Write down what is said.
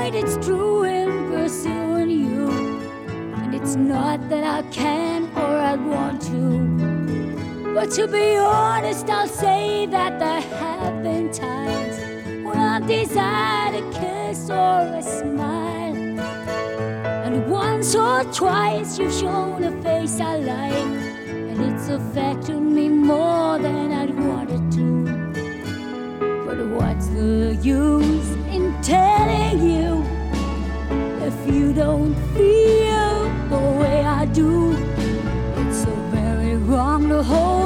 right, it's true in pursuing you. And it's not that I can or I want to, but to be honest, I'll say that there have been times when I've desired a kiss or a smile. And once or twice you've shown a face I like, and it's affected me more than I'd wanted to. But what's the use in telling you if you don't feel the way I do? It's so very wrong to hold